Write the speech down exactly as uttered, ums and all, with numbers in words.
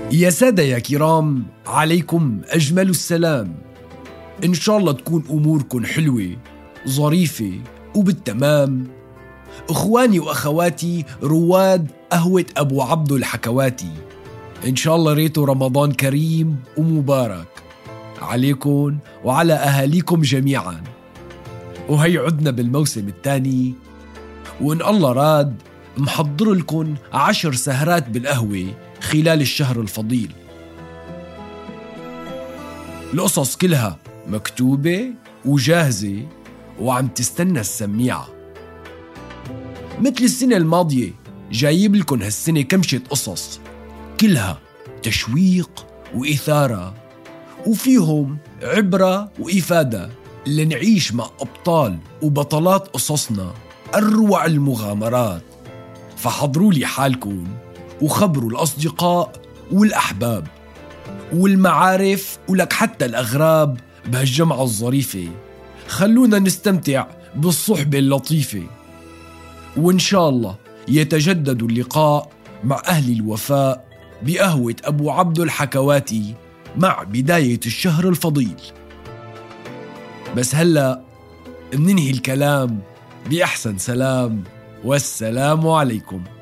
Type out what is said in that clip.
يا سادة يا كرام، عليكم أجمل السلام. إن شاء الله تكون أموركم حلوة ظريفة وبالتمام. إخواني وأخواتي رواد قهوة أبو عبدو الحكواتي، إن شاء الله ريتو رمضان كريم ومبارك عليكم وعلى أهاليكم جميعا. وهي عدنا بالموسم الثاني، وإن الله راد محضر لكم عشر سهرات بالقهوة خلال الشهر الفضيل. القصص كلها مكتوبة وجاهزة وعم تستنى السميعة. مثل السنة الماضية جايب لكم هالسنة كمشة قصص كلها تشويق وإثارة، وفيهم عبرة وإفادة لنعيش مع أبطال وبطلات قصصنا أروع المغامرات. فحضروا لي حالكم وخبروا الأصدقاء والأحباب والمعارف ولك حتى الأغراب بهالجمعة الظريفة. خلونا نستمتع بالصحبة اللطيفة، وإن شاء الله يتجدد اللقاء مع أهل الوفاء بقهوة أبو عبدو الحكواتي مع بداية الشهر الفضيل. بس هلأ مننهي الكلام بأحسن سلام، والسلام عليكم.